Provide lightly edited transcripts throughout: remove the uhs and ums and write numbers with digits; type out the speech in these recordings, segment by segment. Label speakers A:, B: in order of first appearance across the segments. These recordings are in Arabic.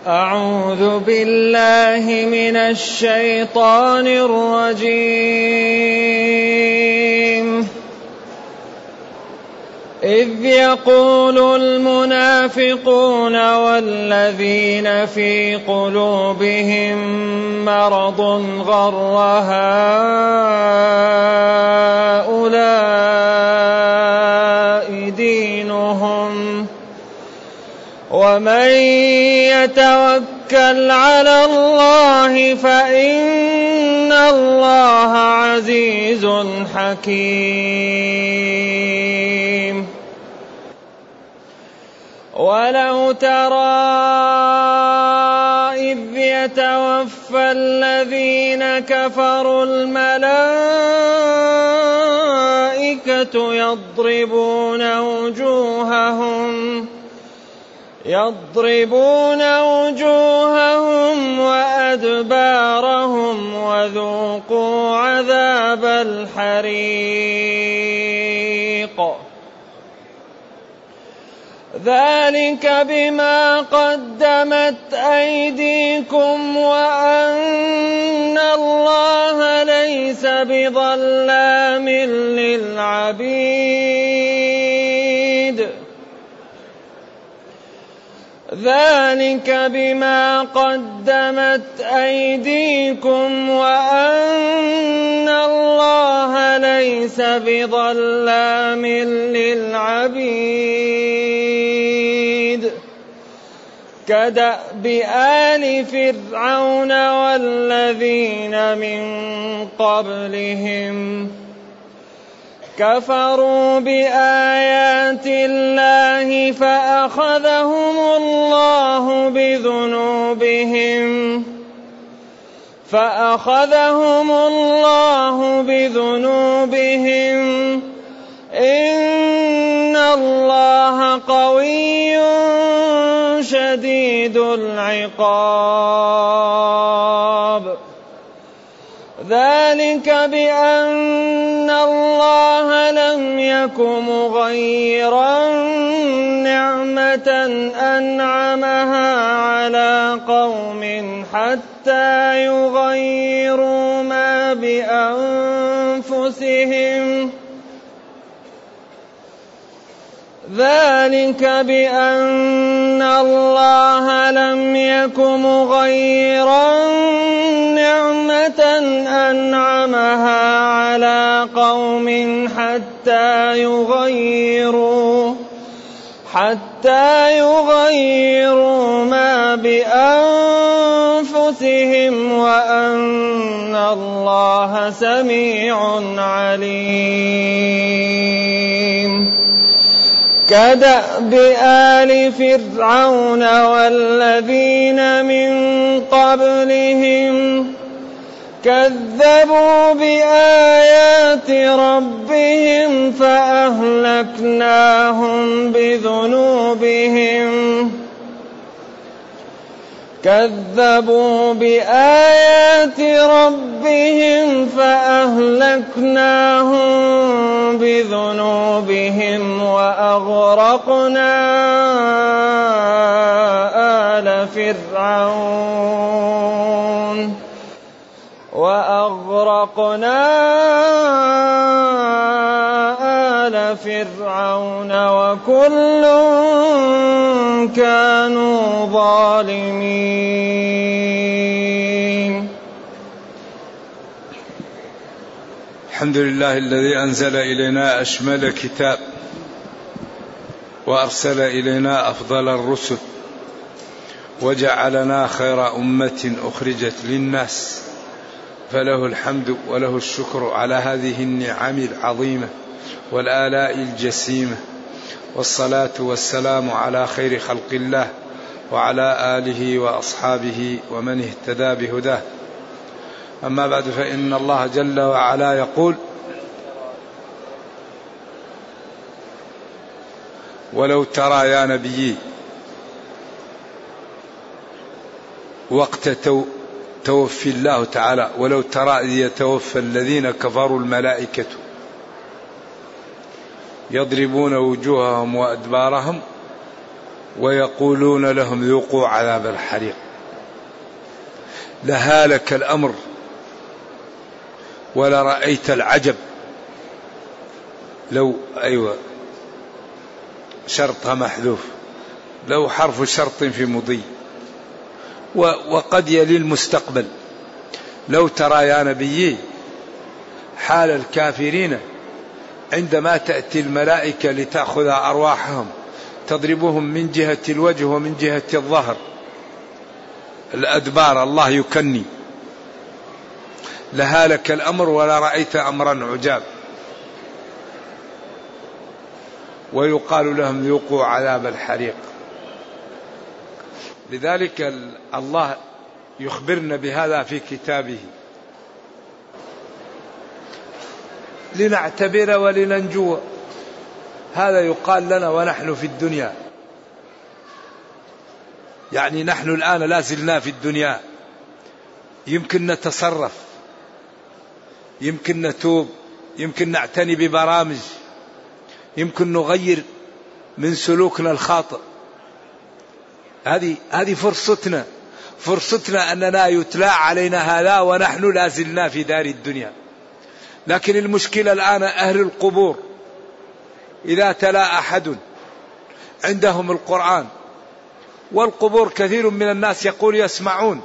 A: أعوذ بالله من الشيطان الرجيم. إذ يقول المنافقون والذين في قلوبهم مرض غر هؤلاء دينهم ومن يتوكل على الله فإن الله عزيز حكيم. ولو ترى إذ يتوفى الذين كفروا الملائكة يضربون وجوههم وأدبارهم وذوقوا عذاب الحريق. ذلك بما قدمت أيديكم وأن الله ليس بظلام للعبيد. ذلك بما قدمت أيديكم وأن الله ليس بظلام للعبيد. كدأب آل فرعون والذين من قبلهم كفروا بآيات الله فأخذهم الله بذنوبهم إن الله قوي شديد العقاب. ذلك بأن الله لم يك مغيرا نعمة أنعمها على قوم حتى يغيروا ما بأنفسهم. ذلك بأن الله لم يك مغيرا نعمة أنعمها على قوم حتى يغيروا ما بأنفسهم وأن الله سميع عليم. كدأب آل فرعون والذين من قبلهم كذبوا بآيات ربهم فأهلكناهم بذنوبهم وأغرقنا آل فرعون وكل كانوا ظالمين.
B: الحمد لله الذي أنزل إلينا أشمل كتاب وأرسل إلينا أفضل الرسل وجعلنا خير أمة أخرجت للناس، فله الحمد وله الشكر على هذه النعم العظيمة والآلاء الجسيمة، والصلاة والسلام على خير خلق الله وعلى آله وأصحابه ومن اهتدى بهداه. أما بعد، فإن الله جل وعلا يقول: ولو ترى يا نبي وقت توفي الله تعالى، ولو ترى إذ يتوفى الذين كفروا الملائكة يضربون وجوههم وأدبارهم ويقولون لهم ذوقوا عذاب الحريق. لهالك الأمر ولرأيت العجب لو شرطها محذوف، لو حرف شرط في مضي وقد يلي المستقبل. لو ترى يا نبي حال الكافرين عندما تأتي الملائكة لتأخذ أرواحهم تضربهم من جهة الوجه ومن جهة الظهر الأدبار، الله يكني. لهالك الأمر ولرأيت أمرا عجاب. ويقال لهم ذوقوا عذاب الحريق. لذلك الله يخبرنا بهذا في كتابه لنعتبر ولننجو. هذا يقال لنا ونحن في الدنيا، يعني نحن الآن لا زلنا في الدنيا، يمكن نتصرف، يمكن نتوب، يمكن نعتني ببرامج، يمكن نغير من سلوكنا الخاطئ. هذه فرصتنا أننا يتلى علينا هذا ونحن لا زلنا في دار الدنيا. لكن المشكلة الآن أهل القبور إذا تلا أحد عندهم القرآن، والقبور كثير من الناس يقول يسمعون،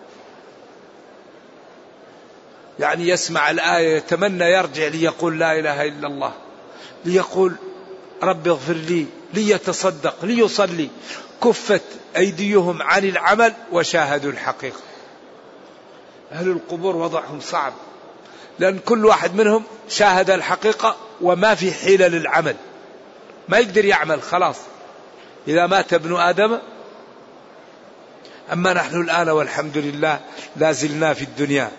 B: يعني يسمع الآية يتمنى يرجع ليقول لا إله إلا الله، ليقول رب اغفر لي، ليتصدق، ليصلي. كفت أيديهم عن العمل وشاهدوا الحقيقة. أهل القبور وضعهم صعب، لأن كل واحد منهم شاهد الحقيقة وما في حيلة للعمل، ما يقدر يعمل خلاص إذا مات ابن آدم. أما نحن الآن والحمد لله لا زلنا في الدنيا،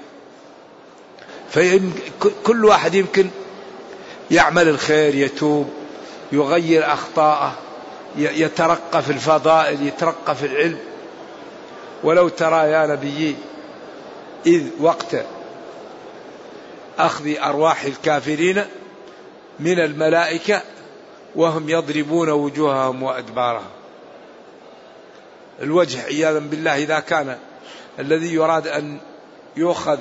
B: فكل واحد يمكن يعمل الخير، يتوب، يغير أخطاءه، يترقى في الفضائل، يترقى في العلم. ولو ترى يا نبي إذ وقت أخذ أرواح الكافرين من الملائكة وهم يضربون وجوههم وأدبارهم. الوجه عياذا بالله إذا كان الذي يراد أن يؤخذ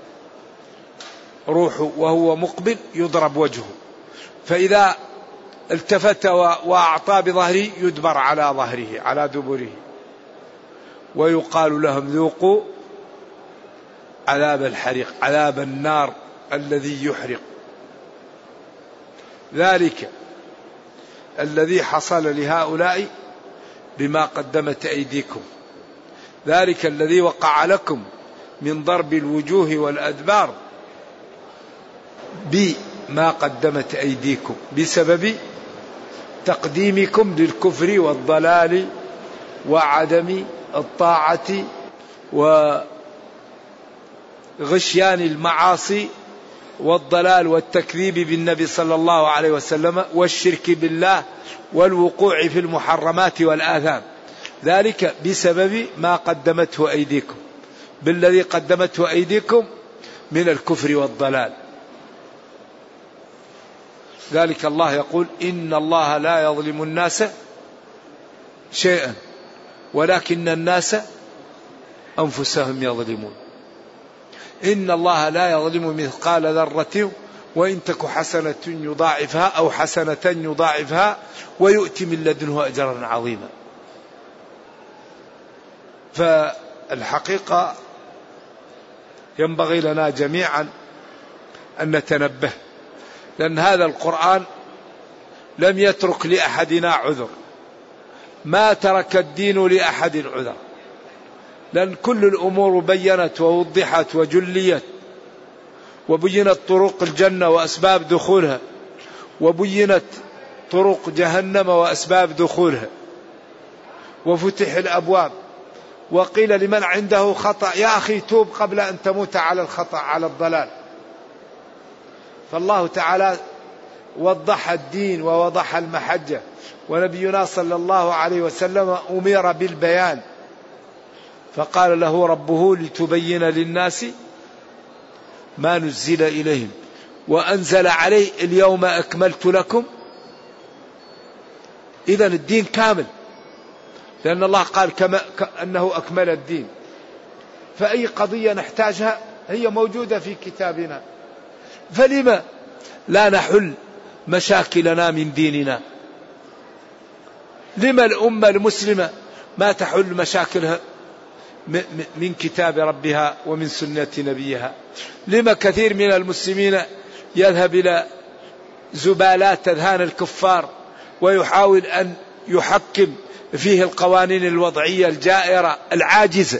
B: روحه وهو مقبل يضرب وجهه، فإذا التفت وأعطى بظهره يدبر على ظهره على دبره. ويقال لهم ذوقوا عذاب الحريق، عذاب النار الذي يحرق. ذلك الذي حصل لهؤلاء بما قدمت أيديكم، ذلك الذي وقع لكم من ضرب الوجوه والأدبار بما قدمت أيديكم، بسبب تقديمكم للكفر والضلال وعدم الطاعة وغشيان المعاصي والضلال والتكذيب بالنبي صلى الله عليه وسلم والشرك بالله والوقوع في المحرمات والآثام. ذلك بسبب ما قدمته أيديكم، بالذي قدمته أيديكم من الكفر والضلال. ذلك الله يقول إن الله لا يظلم الناس شيئا ولكن الناس أنفسهم يظلمون. إن الله لا يظلم مثقال ذرة وإن تك حسنة يضاعفها أو حسنة يضاعفها ويؤتي من لدنه أجرا عظيما. فالحقيقة ينبغي لنا جميعا أن نتنبه، لأن هذا القرآن لم يترك لأحدنا عذر، ما ترك الدين لأحد عذر، لأن كل الأمور بينت ووضحت وجليت، وبينت طرق الجنة وأسباب دخولها، وبينت طرق جهنم وأسباب دخولها، وفتح الأبواب، وقيل لمن عنده خطأ يا أخي توب قبل أن تموت على الخطأ على الضلال. فالله تعالى وضح الدين ووضح المحجة، ونبينا صلى الله عليه وسلم أمر بالبيان، فقال له ربه لتبين للناس ما نزل إليهم وأنزل عليه اليوم أكملت لكم. إذن الدين كامل، لأن الله قال أنه أكمل الدين. فأي قضية نحتاجها هي موجودة في كتابنا، فلما لا نحل مشاكلنا من ديننا؟ لما الأمة المسلمة ما تحل مشاكلها من كتاب ربها ومن سنة نبيها؟ لما كثير من المسلمين يذهب إلى زبالات أذهان الكفار ويحاول أن يحكم فيه القوانين الوضعية الجائرة العاجزة؟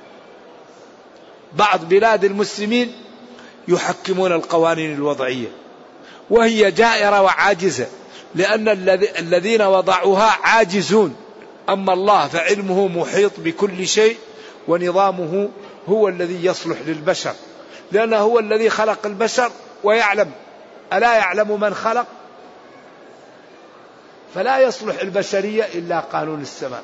B: بعض بلاد المسلمين يحكمون القوانين الوضعية وهي جائرة وعاجزة، لأن الذين وضعوها عاجزون، أما الله فعلمه محيط بكل شيء ونظامه هو الذي يصلح للبشر، لأنه هو الذي خلق البشر ويعلم. ألا يعلم من خلق؟ فلا يصلح البشرية إلا قانون السماء.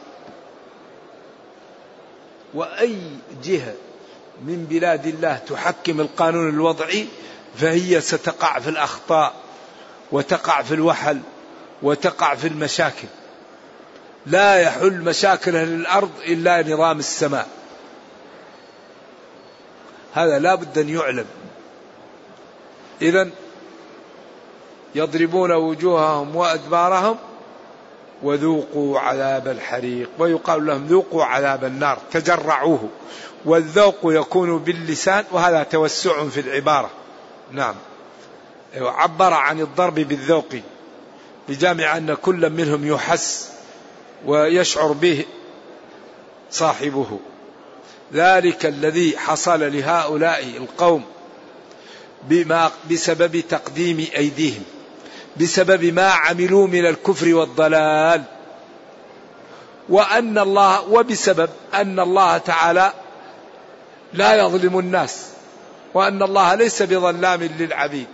B: وأي جهة من بلاد الله تحكم القانون الوضعي فهي ستقع في الأخطاء وتقع في الوحل وتقع في المشاكل. لا يحل مشاكل أهل الأرض إلا نظام السماء، هذا لا بد أن يعلم. إذن يضربون وجوههم وأدبارهم وذوقوا عذاب الحريق، ويقال لهم ذوقوا عذاب النار، تجرعوه. والذوق يكون باللسان، وهذا توسع في العبارة. نعم، عبر عن الضرب بالذوق بجامع أن كل منهم يحس ويشعر به صاحبه. ذلك الذي حصل لهؤلاء القوم بسبب تقديم أيديهم، بسبب ما عملوا من الكفر والضلال، وبسبب أن الله تعالى لا يظلم الناس، وأن الله ليس بظلام للعبيد.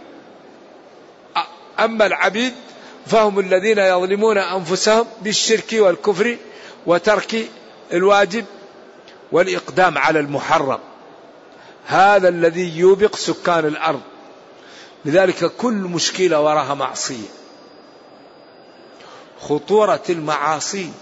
B: أما العبيد فهم الذين يظلمون أنفسهم بالشرك والكفر وترك الواجب والإقدام على المحرم. هذا الذي يوبق سكان الأرض. لذلك كل مشكلة وراها معصية. خطورة المعاصي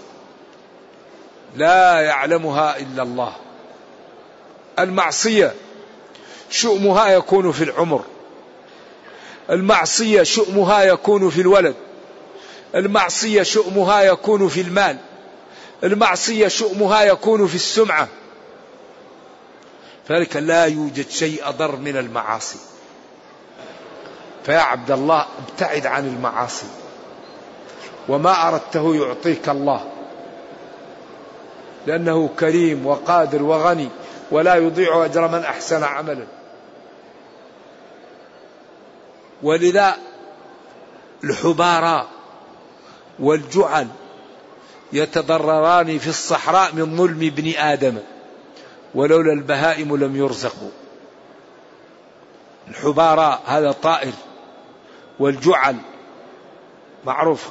B: لا يعلمها إلا الله. المعصية شؤمها يكون في العمر، المعصية شؤمها يكون في الولد، المعصية شؤمها يكون في المال، المعصية شؤمها يكون في السمعة. فذلك لا يوجد شيء أضر من المعاصي. فيا عبد الله ابتعد عن المعاصي، وما أردته يعطيك الله، لأنه كريم وقادر وغني ولا يضيع أجر من أحسن عملا. ولذا الحبارى والجعل يتضرران في الصحراء من ظلم ابن آدم، ولولا البهائم لم يرزقوا. الحبارى هذا طائر، والجعل معروف،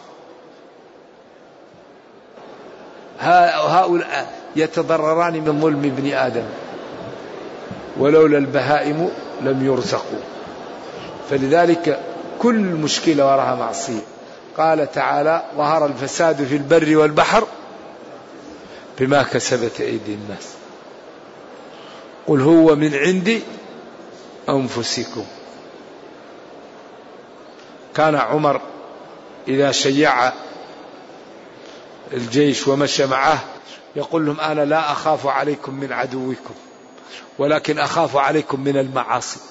B: هؤلاء يتضرران من ظلم ابن آدم، ولولا البهائم لم يرزقوا. فلذلك كل مشكلة وراها معصية. قال تعالى: ظهر الفساد في البر والبحر بما كسبت أيدي الناس قل هو من عند أنفسكم. كان عمر إذا شيع الجيش ومشى معه يقول لهم: أنا لا أخاف عليكم من عدوكم، ولكن أخاف عليكم من المعاصي.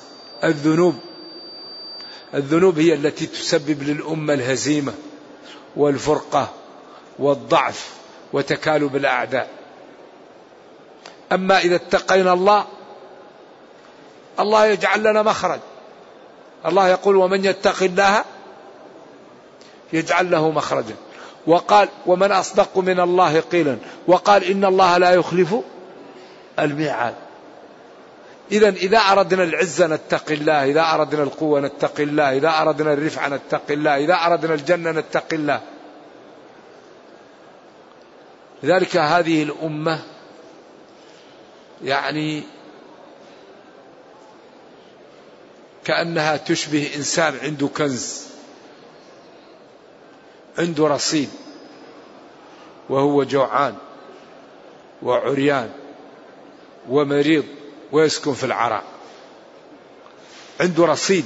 B: الذنوب هي التي تسبب للأمة الهزيمة والفرقة والضعف وتكالب الأعداء. أما إذا اتقينا الله يجعل لنا مخرج. الله يقول: ومن يتق الله يجعل له مخرجا. وقال: ومن أصدق من الله قيلا. وقال: إن الله لا يخلف الميعاد. إذا أردنا العزة نتقي الله، إذا أردنا القوة نتقي الله، إذا أردنا الرفعة نتقي الله، إذا أردنا الجنة نتقي الله. لذلك هذه الأمة يعني كأنها تشبه إنسان عنده كنز، عنده رصيد وهو جوعان، وعريان ومريض ويسكن في العراء، عنده رصيد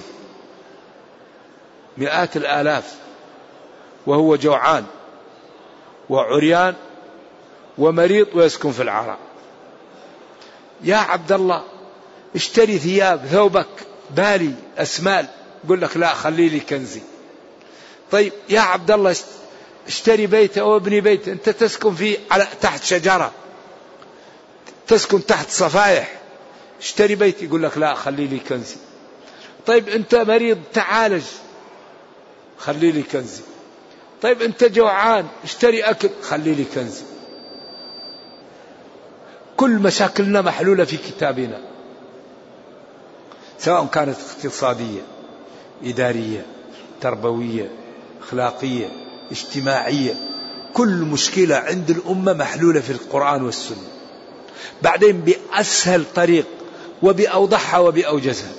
B: مئات الآلاف وهو جوعان وعريان ومريض ويسكن في العراء. يا عبد الله اشتري ثوبك بالي أسمال، يقول لك لا خلي لي كنزي. طيب يا عبد الله اشتري بيت أو ابني بيت، أنت تسكن فيه تحت شجرة، تسكن تحت صفائح، اشتري بيت، يقول لك لا خلي لي كنزي. طيب أنت مريض تعالج، خلي لي كنزي. طيب أنت جوعان اشتري أكل، خلي لي كنزي. كل مشاكلنا محلولة في كتابنا، سواء كانت اقتصادية، إدارية، تربوية، أخلاقية، اجتماعية. كل مشكلة عند الأمة محلولة في القرآن والسنة، بعدين بأسهل طريق وبأوضحها وبأوجزها.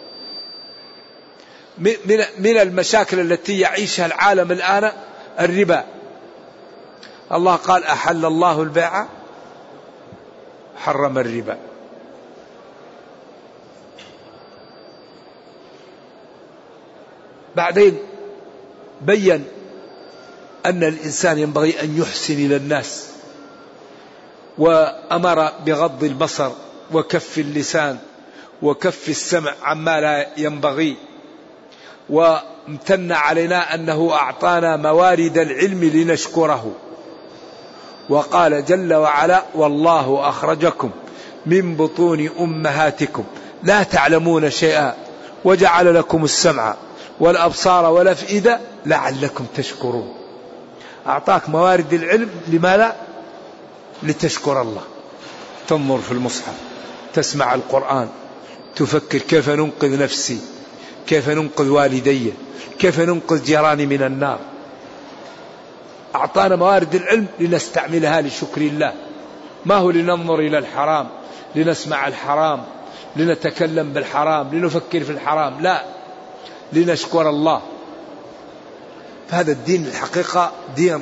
B: من المشاكل التي يعيشها العالم الآن الربا. الله قال أحل الله البيع حرم الربا. بعدين بين أن الإنسان ينبغي أن يحسن إلى الناس، وأمر بغض البصر وكف اللسان وكف السمع عما لا ينبغي، وامتن علينا أنه أعطانا موارد العلم لنشكره. وقال جل وعلا والله أخرجكم من بطون أمهاتكم لا تعلمون شيئا وجعل لكم السمع والأبصار والأفئدة لعلكم تشكرون. أعطاك موارد العلم، لما لا؟ لتشكر الله. تنظر في المصحف، تسمع القرآن، تفكر كيف ننقذ نفسي، كيف ننقذ والدي، كيف ننقذ جيراني من النار. أعطانا موارد العلم لنستعملها لشكر الله، ما هو لننظر إلى الحرام، لنسمع الحرام، لنتكلم بالحرام، لنفكر في الحرام، لا، لنشكر الله. فهذا الدين الحقيقة دين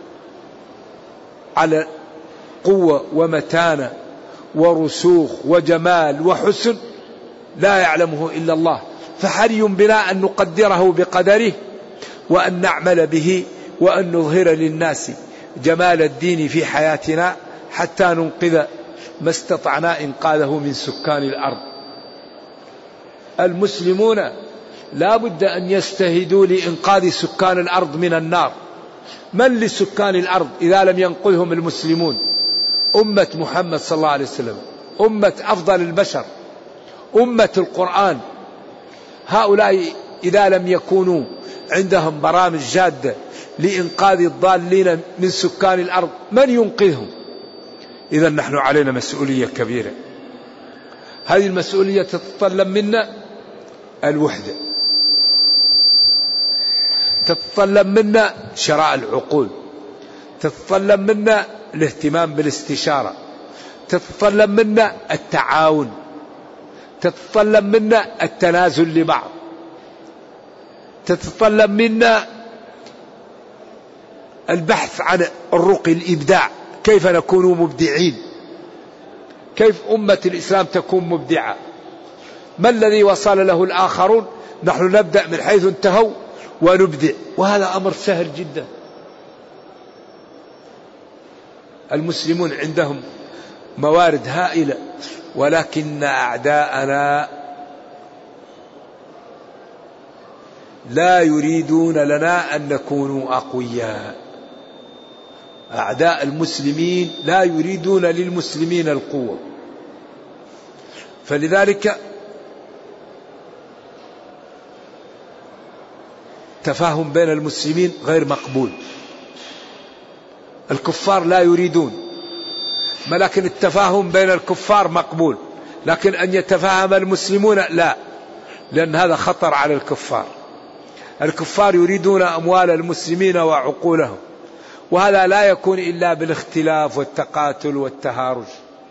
B: على قوة ومتانة ورسوخ وجمال وحسن لا يعلمه إلا الله. فحري بنا أن نقدره بقدره، وأن نعمل به، وأن نظهر للناس جمال الدين في حياتنا حتى ننقذ ما استطعنا إنقاذه من سكان الأرض. المسلمون لا بد أن يستهدوا لإنقاذ سكان الأرض من النار. من لسكان الأرض إذا لم ينقذهم المسلمون؟ أمة محمد صلى الله عليه وسلم، أمة أفضل البشر، أمة القرآن. هؤلاء إذا لم يكونوا عندهم برامج جادة لإنقاذ الضالين من سكان الأرض، من ينقذهم؟ إذا نحن علينا مسؤولية كبيرة. هذه المسؤولية تتطلب منا الوحدة، تتطلب منا شراء العقول، تتطلب منا الاهتمام بالاستشارة، تتطلب منا التعاون، تتطلب منا التنازل لبعض، تتطلب منا البحث عن الرقي، الإبداع، كيف نكون مبدعين، كيف أمة الإسلام تكون مبدعة. ما الذي وصل له الآخرون؟ نحن نبدأ من حيث انتهوا ونبدع، وهذا أمر سهل جدا. المسلمون عندهم موارد هائلة، ولكن أعداءنا لا يريدون لنا أن نكونوا أقوياء. أعداء المسلمين لا يريدون للمسلمين القوة، فلذلك تفاهم بين المسلمين غير مقبول. الكفار لا يريدون، لكن التفاهم بين الكفار مقبول، لكن أن يتفاهم المسلمون لا، لأن هذا خطر على الكفار. الكفار يريدون أموال المسلمين وعقولهم، وهذا لا يكون إلا بالاختلاف والتقاتل والتهارج،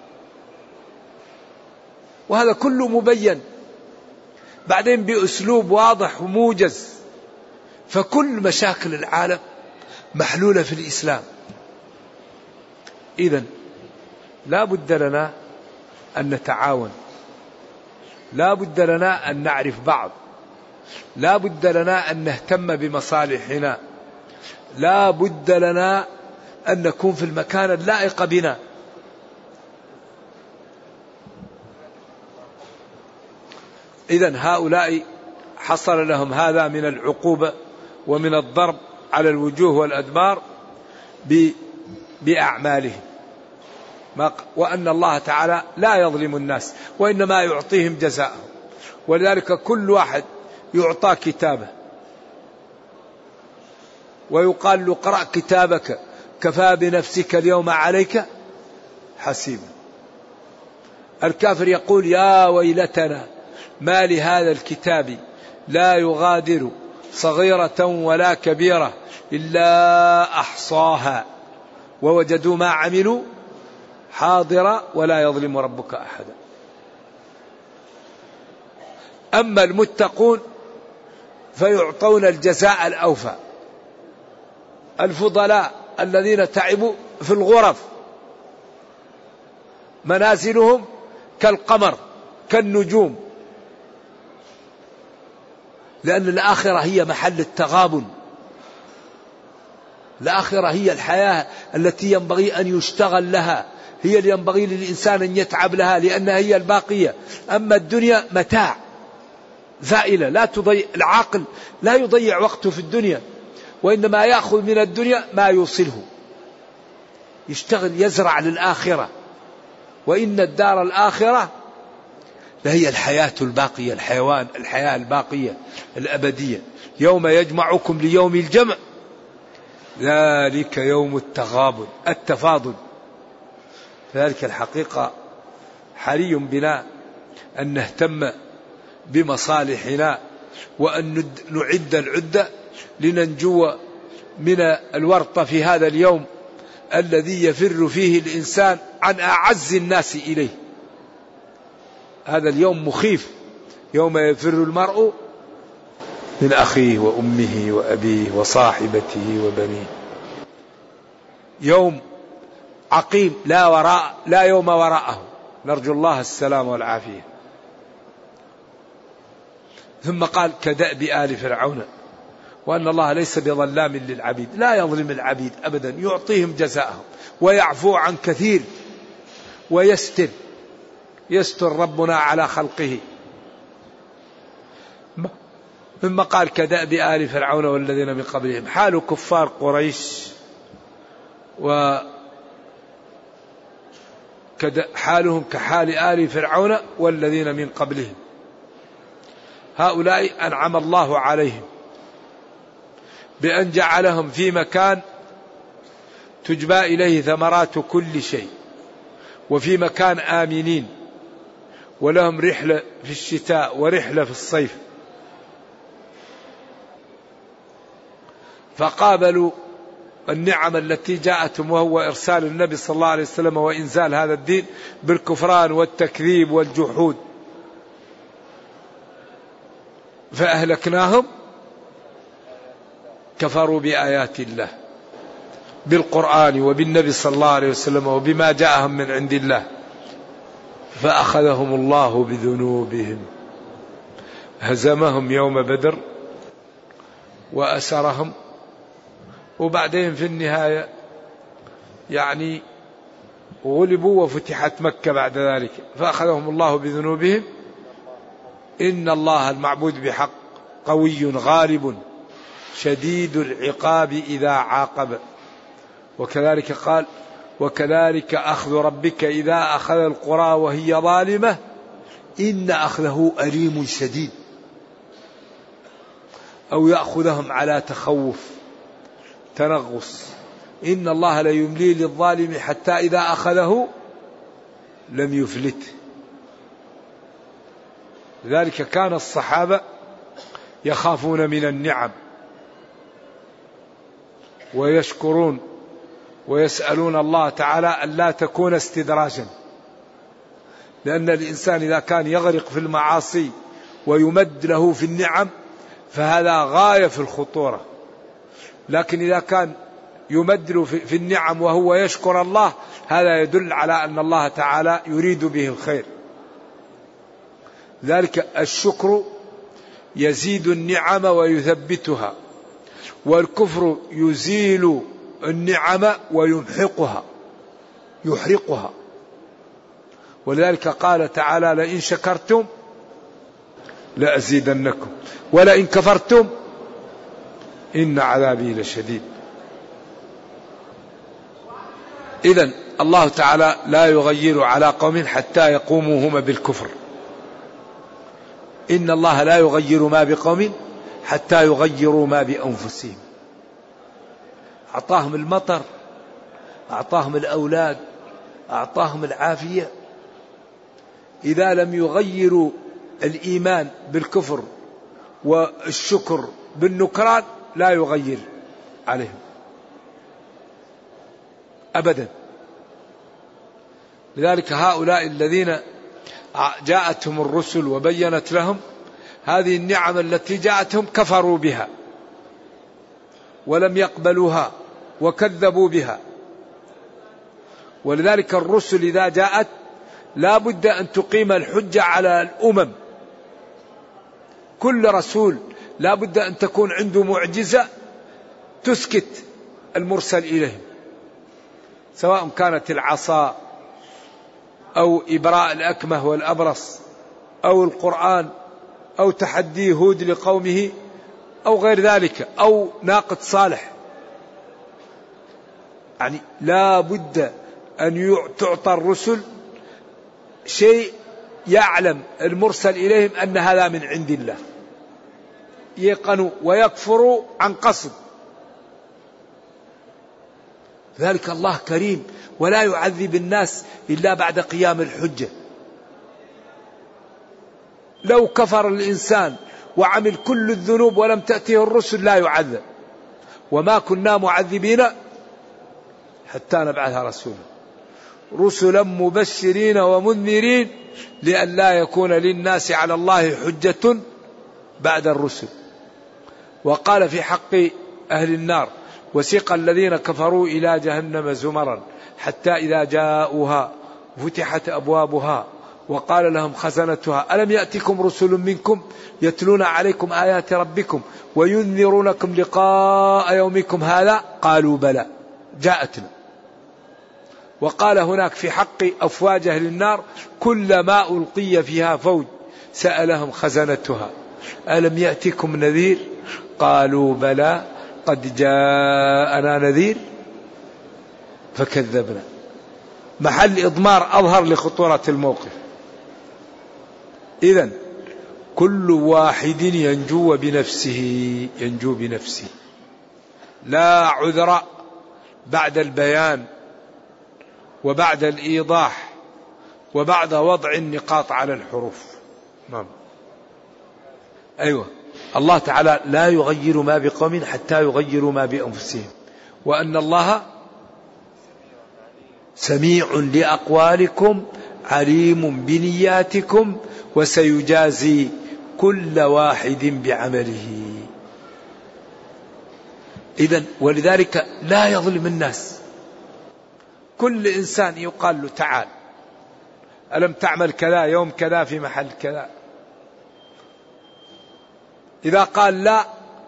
B: وهذا كله مبين بعدين بأسلوب واضح وموجز. فكل مشاكل العالم محلولة في الإسلام. إذن لا بد لنا أن نتعاون، لا بد لنا أن نعرف بعض، لا بد لنا أن نهتم بمصالحنا، لا بد لنا أن نكون في المكان اللائق بنا. إذن هؤلاء حصل لهم هذا من العقوبة ومن الضرب على الوجوه والأدبار بأعمالهم، وأن الله تعالى لا يظلم الناس وإنما يعطيهم جزاءهم. ولذلك كل واحد يعطى كتابه ويقال له اقرأ كتابك كفى بنفسك اليوم عليك حسيبا. الكافر يقول يا ويلتنا ما لهذا الكتاب لا يغادر صغيرة ولا كبيرة إلا أحصاها ووجدوا ما عملوا حاضرا ولا يظلم ربك أحدا. أما المتقون فيعطون الجزاء الأوفى. الفضلاء الذين تعبوا في الغرف منازلهم كالقمر كالنجوم، لأن الآخرة هي محل التغابن، الآخرة هي الحياة التي ينبغي أن يشتغل لها، هي اللي ينبغي للإنسان أن يتعب لها لأنها هي الباقية. أما الدنيا متاع زائلة لا تضيع، العاقل لا يضيع وقته في الدنيا وإنما يأخذ من الدنيا ما يوصله، يشتغل يزرع للآخرة. وإن الدار الآخرة لهي الحياة الباقية، الحياة الباقية الأبدية. يوم يجمعكم ليوم الجمع ذلك يوم التغابن التفاضل. فذلك الحقيقة حري بنا أن نهتم بمصالحنا وأن نعد العدة لننجو من الورطة في هذا اليوم الذي يفر فيه الإنسان عن أعز الناس إليه. هذا اليوم مخيف، يوم يفر المرء من أخيه وأمه وأبيه وصاحبته وبنيه. يوم عقيم لا يوم وراءه، نرجو الله السلام والعافية. ثم قال كدأب آل فرعون وأن الله ليس بظلام للعبيد، لا يظلم العبيد أبدا، يعطيهم جزاءهم ويعفو عن كثير يستر ربنا على خلقه. ثم قال كدأب آل فرعون والذين من قبلهم، حال كفار قريش حالهم كحال آل فرعون والذين من قبلهم. هؤلاء أنعم الله عليهم بأن جعلهم في مكان تجبى إليه ثمرات كل شيء، وفي مكان آمنين، ولهم رحلة في الشتاء ورحلة في الصيف. فقابلوا النعم التي جاءتهم وهو إرسال النبي صلى الله عليه وسلم وإنزال هذا الدين بالكفران والتكذيب والجحود، فأهلكناهم. كفروا بآيات الله بالقرآن وبالنبي صلى الله عليه وسلم وبما جاءهم من عند الله، فأخذهم الله بذنوبهم، هزمهم يوم بدر وأسرهم، وبعدين في النهاية يعني غلبوا وفتحت مكة بعد ذلك، فأخذهم الله بذنوبهم. إن الله المعبود بحق قوي غالب شديد العقاب إذا عاقب. وكذلك قال وكذلك أخذ ربك إذا أخذ القرى وهي ظالمة إن أخذه أليم شديد، أو يأخذهم على تخوف تنغص. إن الله لا يملي للظالم حتى إذا أخذه لم يفلته. لذلك كان الصحابة يخافون من النعم ويشكرون ويسألون الله تعالى أن لا تكون استدراجا، لأن الإنسان إذا كان يغرق في المعاصي ويمد له في النعم فهذا غاية في الخطورة. لكن إذا كان يمد في النعم وهو يشكر الله، هذا يدل على أن الله تعالى يريد به الخير. ذلك الشكر يزيد النعم ويثبتها، والكفر يزيل النعم ويمحقها يحرقها. ولذلك قال تعالى: لئن شكرتم لأزيدنكم ولئن كفرتم إن عذابي لشديد. إذن الله تعالى لا يغير على قوم حتى يقوموا هم بالكفر. إن الله لا يغير ما بقوم حتى يغيروا ما بأنفسهم. أعطاهم المطر، أعطاهم الأولاد، أعطاهم العافية، إذا لم يغيروا الإيمان بالكفر والشكر بالنكران لا يغير عليهم أبدا. لذلك هؤلاء الذين جاءتهم الرسل وبينت لهم هذه النعم التي جاءتهم كفروا بها ولم يقبلوها وكذبوا بها. ولذلك الرسل إذا جاءت لا بد أن تقيم الحجة على الأمم. كل رسول لا بد أن تكون عنده معجزة تسكت المرسل إليهم، سواء كانت العصا أو إبراء الأكمه والأبرص أو القرآن أو تحدي هود لقومه أو غير ذلك أو ناقة صالح. يعني لا بد أن تعطى الرسل شيء يعلم المرسل إليهم أن هذا من عند الله، يقنوا ويكفروا عن قصد. ذلك الله كريم ولا يعذب الناس إلا بعد قيام الحجة. لو كفر الإنسان وعمل كل الذنوب ولم تأتيه الرسل لا يعذب. وما كنا معذبين حتى نبعث رسولا رسلا مبشرين ومنذرين لئلا يكون للناس على الله حجة بعد الرسل. وقال في حق أهل النار: وسيق الذين كفروا إلى جهنم زمرا حتى إذا جاءوها فتحت أبوابها وقال لهم خزنتها ألم يأتكم رسل منكم يتلون عليكم آيات ربكم وينذرونكم لقاء يومكم هذا قالوا بلى جاءتنا. وقال هناك في حق أفواج أهل النار: كلما ألقي فيها فوج سألهم خزنتها ألم يأتكم نذير قالوا بلى قد جاءنا نذير فكذبنا. محل إضمار أظهر لخطورة الموقف. إذن كل واحد ينجو بنفسه لا عذر بعد البيان وبعد الإيضاح وبعد وضع النقاط على الحروف. نعم. أيوة، الله تعالى لا يغير ما بقوم حتى يغيروا ما بأنفسهم، وأن الله سميع لأقوالكم عليم بنياتكم وسيجازي كل واحد بعمله. إذن ولذلك لا يظلم الناس. كل إنسان يقال له تعال ألم تعمل كذا يوم كذا في محل كذا، إذا قال لا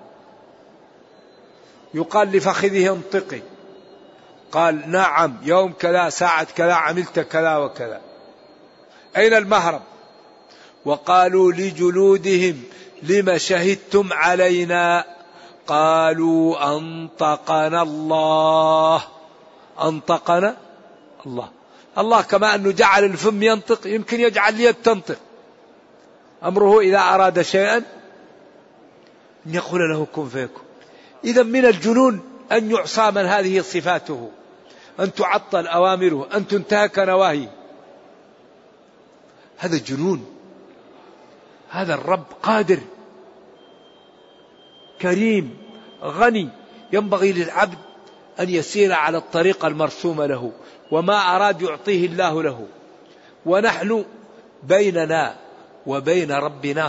B: يقال لفخذه انطقي، قال نعم يوم كذا ساعة كذا عملت كذا وكذا. أين المهرب؟ وقالوا لجلودهم لما شهدتم علينا قالوا أنطقنا الله. أنطقنا الله. الله كما أنه جعل الفم ينطق يمكن يجعل اليد تنطق. أمره إذا أراد شيئا أن يقول له كن فيكون. إذا من الجنون أن يعصى من هذه صفاته، أن تعطل أوامره، أن تنتهك نواهيه. هذا الجنون. هذا الرب قادر كريم غني، ينبغي للعبد أن يسير على الطريق المرسوم له، وما أراد يعطيه الله له. ونحن بيننا وبين ربنا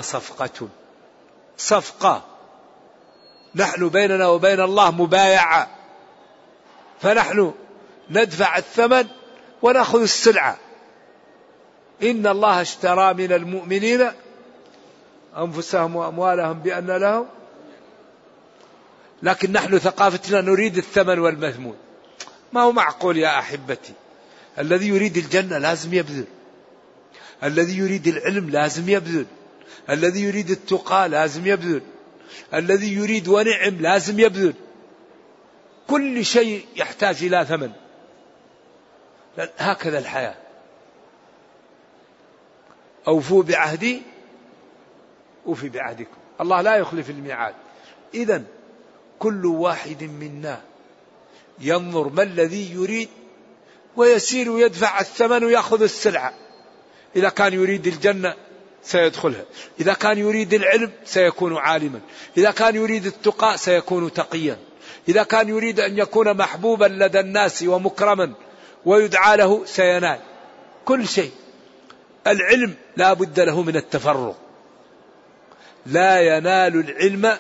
B: صفقة. نحن بيننا وبين الله مبايعة.
C: فنحن ندفع الثمن ونأخذ السلعة. إن الله اشترى من المؤمنين أنفسهم وأموالهم بأن لهم، لكن نحن ثقافتنا نريد الثمن والمثمون. ما هو معقول يا أحبتي. الذي يريد الجنة لازم يبذل، الذي يريد العلم لازم يبذل، الذي يريد التقى لازم يبذل، الذي يريد ونعم لازم يبذل. كل شيء يحتاج إلى ثمن. هكذا الحياة. أوفوا بعهدي أوفي بعهدكم. الله لا يخلف الميعاد. إذن كل واحد منا ينظر ما الذي يريد ويسير ويدفع الثمن ويأخذ السلعة. إذا كان يريد الجنة سيدخلها، إذا كان يريد العلم سيكون عالما، إذا كان يريد التقى سيكون تقيا، إذا كان يريد أن يكون محبوبا لدى الناس ومكرما ويدعى له سينال كل شيء. العلم لا بد له من التفرغ. لا ينال العلم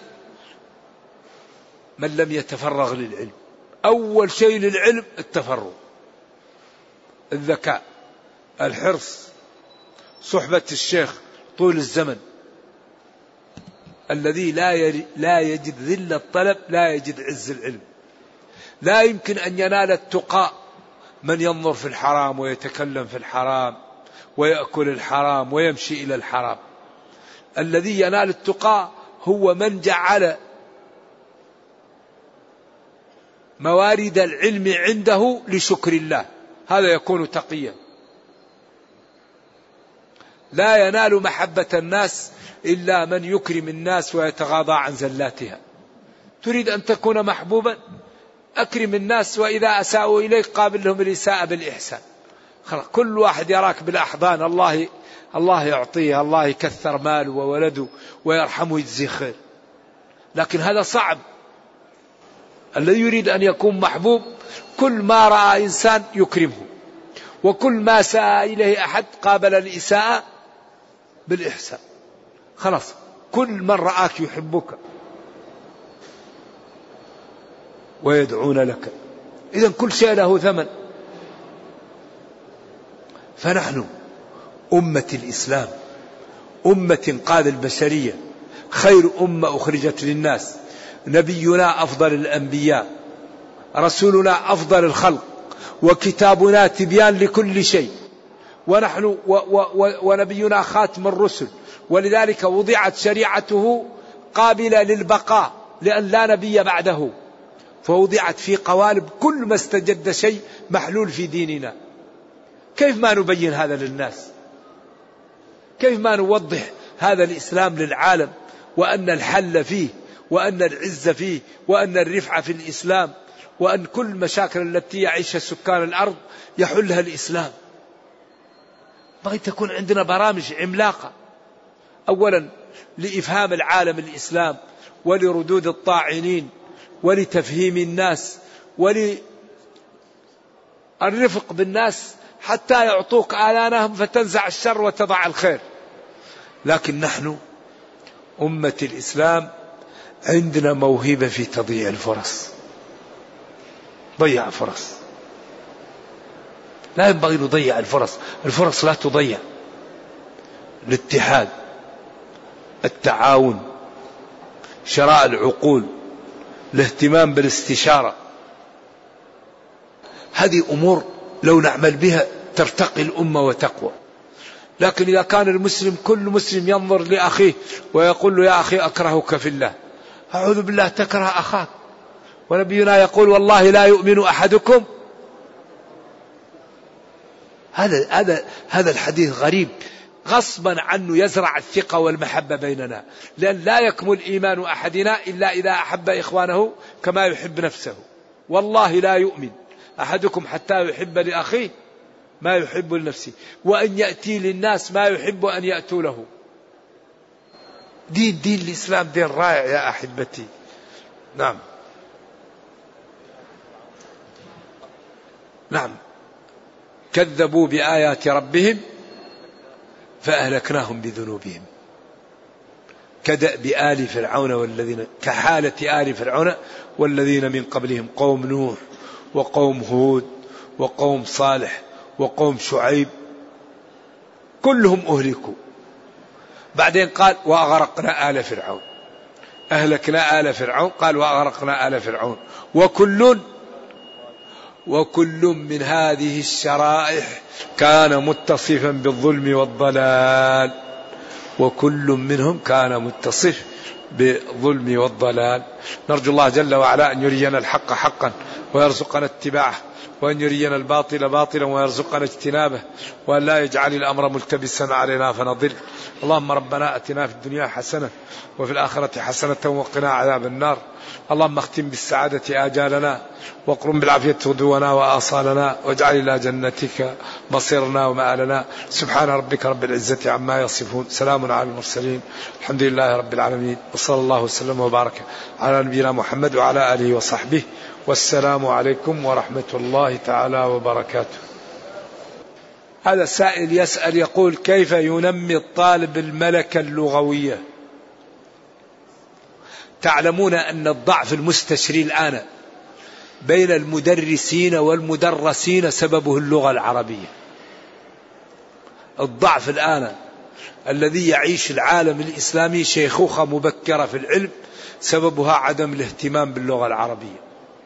C: من لم يتفرغ للعلم. أول شيء للعلم التفرغ، الذكاء، الحرص، صحبة الشيخ طول الزمن. الذي لا يجد ذل الطلب لا يجد عز العلم. لا يمكن أن ينال التقى من ينظر في الحرام ويتكلم في الحرام ويأكل الحرام ويمشي إلى الحرام. الذي ينال التقى هو من جعل موارد العلم عنده لشكر الله، هذا يكون تقيا. لا ينال محبة الناس إلا من يكرم الناس ويتغاضى عن زلاتها. تريد أن تكون محبوبا، أكرم الناس، وإذا أساءوا إليك قابل لهم الإساءة بالإحسان. خلاص، كل واحد يراك بالأحضان، الله يعطيه، الله يكثر ماله وولده ويرحمه يجزي خير. لكن هذا صعب. الذي يريد أن يكون محبوب كل ما رأى إنسان يكرمه، وكل ما ساء إليه أحد قابل الإساءة بالإحسان. خلاص، كل من رآك يحبك ويدعون لك. إذن كل شيء له ثمن. فنحن أمة الإسلام، أمة قاد البشرية، خير أمة أخرجت للناس، نبينا أفضل الأنبياء، رسولنا أفضل الخلق، وكتابنا تبيان لكل شيء، ونحن ونبينا خاتم الرسل، ولذلك وضعت شريعته قابلة للبقاء لأن لا نبي بعده، فوضعت في قوالب كل ما استجد شيء محلول في ديننا. كيف ما نبين هذا للناس؟ كيف ما نوضح هذا الإسلام للعالم، وأن الحل فيه، وأن العز فيه، وأن الرفعة في الإسلام، وأن كل مشاكل التي يعيشها سكان الأرض يحلها الإسلام. بغي تكون عندنا برامج عملاقة، أولا لإفهام العالم الإسلام، ولردود الطاعنين، ولتفهيم الناس، وللرفق بالناس حتى يعطوك آلانهم فتنزع الشر وتضع الخير. لكن نحن أمة الإسلام عندنا موهبة في تضييع الفرص. ضيع فرص، لا ينبغي نضيع الفرص. الفرص لا تضيع. الاتحاد، التعاون، شراء العقول، الاهتمام بالاستشارة، هذه أمور لو نعمل بها ترتقي الأمة وتقوى. لكن إذا كان المسلم كل مسلم ينظر لأخيه ويقول له يا أخي أكرهك في الله، أعوذ بالله، تكره أخاك، ونبينا يقول والله لا يؤمن أحدكم. هذا الحديث غريب، غصبا عنه يزرع الثقة والمحبة بيننا، لأن لا يكمل إيمان أحدنا إلا إذا أحب إخوانه كما يحب نفسه. والله لا يؤمن أحدكم حتى يحب لأخيه ما يحب لنفسه، وأن يأتي للناس ما يحب أن يأتوا له. دين الإسلام دين رائع يا أحبتي. نعم، كذبوا بآيات ربهم فأهلكناهم بذنوبهم كدأب آل فرعون والذين كحالة آل فرعون والذين من قبلهم، قوم نوح وقوم هود وقوم صالح وقوم شعيب، كلهم أهلكوا. بعدين قال وأغرقنا آل فرعون، أهلكنا آل فرعون، قال وأغرقنا آل فرعون، وكل من هذه الشرائح كان متصفا بالظلم والضلال، وكل منهم كان متصف بالظلم والضلال. نرجو الله جل وعلا أن يرينا الحق حقا ويرزقنا اتباعه، وأن يرينا الباطل باطلا ويرزقنا اجتنابه، وأن لا يجعل الأمر ملتبسا علينا فنضل. اللهم ربنا أتنا في الدنيا حسنة وفي الآخرة حسنة وقنا عذاب النار. اللهم اختم بالسعادة آجالنا، واقرم بالعافية غدونا وآصالنا، واجعل إلى جنتك مصيرنا ومآلنا. سبحان ربك رب العزة عما يصفون، سلام على المرسلين، الحمد لله رب العالمين، وصلى الله وسلم وبارك على نبينا محمد وعلى آله وصحبه، والسلام عليكم ورحمة الله تعالى وبركاته. هذا سائل يسأل يقول: كيف ينمي الطالب الملكة اللغوية؟ تعلمون أن الضعف المستشري الآن بين المدرسين والمدرسين سببه اللغة العربية. الضعف الآن الذي يعيش العالم الإسلامي شيخوخة مبكرة في العلم سببها عدم الاهتمام باللغة العربية.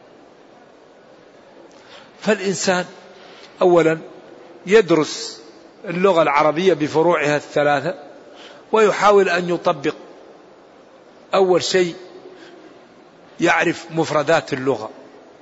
C: فالإنسان أولا يدرس اللغة العربية بفروعها الثلاثة، ويحاول أن يطبق. أول شيء يعرف مفردات اللغة،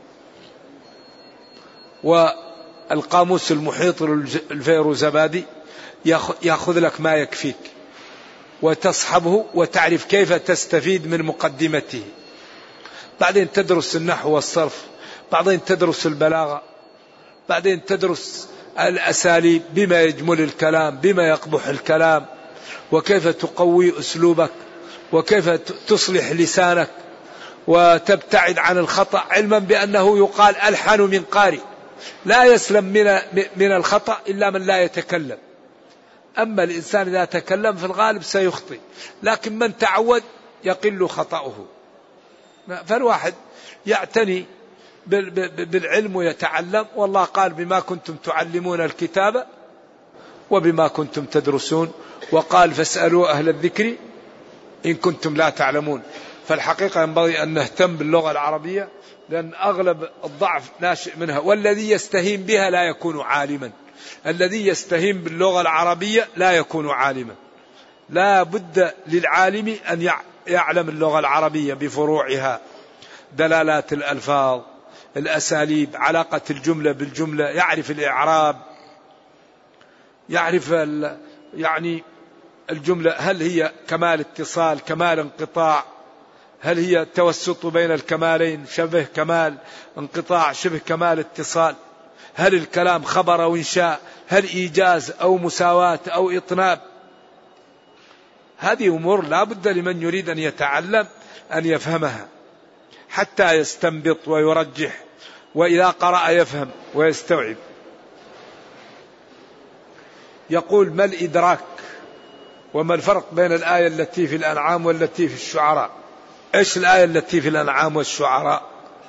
C: والقاموس المحيط الفيروزبادي يأخذ لك ما يكفيك، وتصحبه وتعرف كيف تستفيد من مقدمته. بعدين تدرس النحو والصرف، بعدين تدرس البلاغة، بعدين تدرس الأساليب، بما يجمل الكلام، بما يقبح الكلام، وكيف تقوي أسلوبك، وكيف تصلح لسانك وتبتعد عن الخطأ، علما بأنه يقال ألحن من قارئ. لا يسلم من الخطأ إلا من لا يتكلم. أما الإنسان إذا تكلم في الغالب سيخطئ، لكن من تعود يقل خطأه. فالواحد يعتني بالعلم ويتعلم، والله قال: بما كنتم تعلمون الكتاب وبما كنتم تدرسون، وقال: فاسألوا أهل الذكر إن كنتم لا تعلمون. فالحقيقة ينبغي أن نهتم باللغة العربية، لأن أغلب الضعف ناشئ منها، والذي يستهين بها لا يكون عالما. الذي يستهين باللغة العربية لا يكون عالما. لا بد للعالم أن يعلم اللغة العربية بفروعها، دلالات الألفاظ، الأساليب، علاقة الجملة بالجملة، يعرف الإعراب، يعرف يعني الجملة هل هي كمال اتصال، كمال انقطاع، هل هي توسط بين الكمالين، شبه كمال انقطاع، شبه كمال اتصال، هل الكلام خبر أو إنشاء، هل إيجاز أو مساواة أو إطناب. هذه أمور لا بد لمن يريد أن يتعلم أن يفهمها حتى يستنبط ويرجح، وإذا قرأ يفهم ويستوعب. يقول: ما الإدراك وما الفرق بين الآية التي في الأنعام والتي في الشعراء؟ إيش الآية التي في الأنعام والشعراء؟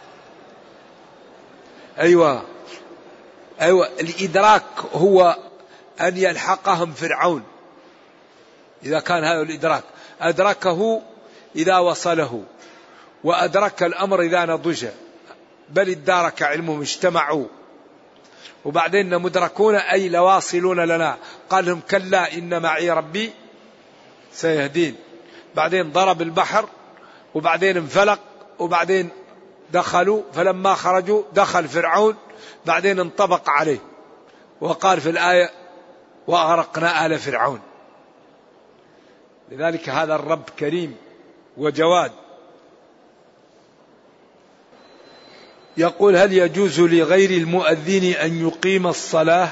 C: أيوة الإدراك هو أن يلحقهم فرعون. إذا كان هذا الإدراك، أدركه إذا وصله، وأدرك الأمر إذا نضج، بل ادارك علمهم، اجتمعوا. وبعدين مدركون أي لواصلون لنا، قال لهم: كلا إن معي ربي سيهدين. بعدين ضرب البحر، وبعدين انفلق، وبعدين دخلوا، فلما خرجوا دخل فرعون، بعدين انطبق عليه، وقال في الآية: وأغرقنا آل فرعون. لذلك هذا الرب كريم وجواد. يقول: هل يجوز لغير المؤذن أن يقيم الصلاة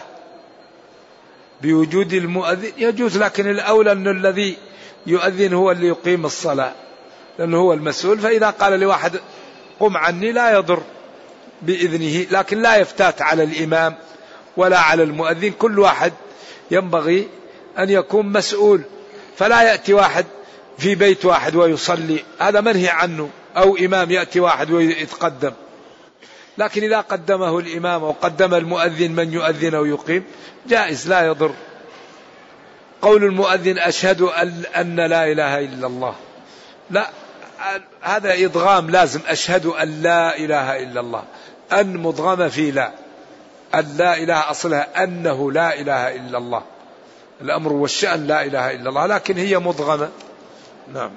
C: بوجود المؤذن؟ يجوز، لكن الأولى أن الذي يؤذن هو اللي يقيم الصلاة، لأنه هو المسؤول. فإذا قال لواحد قم عني لا يضر بإذنه، لكن لا يفتات على الإمام ولا على المؤذن. كل واحد ينبغي أن يكون مسؤول، فلا يأتي واحد في بيت واحد ويصلي، هذا منهي عنه، أو إمام يأتي واحد ويتقدم. لكن إذا قدمه الإمام أو قدم المؤذن من يؤذن أو يقيم جائز لا يضر. قول المؤذن أشهد أن لا إله إلا الله، لا، هذا إضغام لازم، أشهد أن لا إله إلا الله، أن مضغمة في لا، أن لا إله أصلها أنه لا إله إلا الله، الأمر والشأن لا إله إلا الله، لكن هي مضغمة. نعم.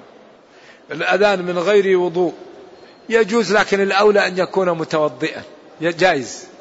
C: الأذان من غير وضوء يجوز، لكن الأولى أن يكون متوضئا، جائز.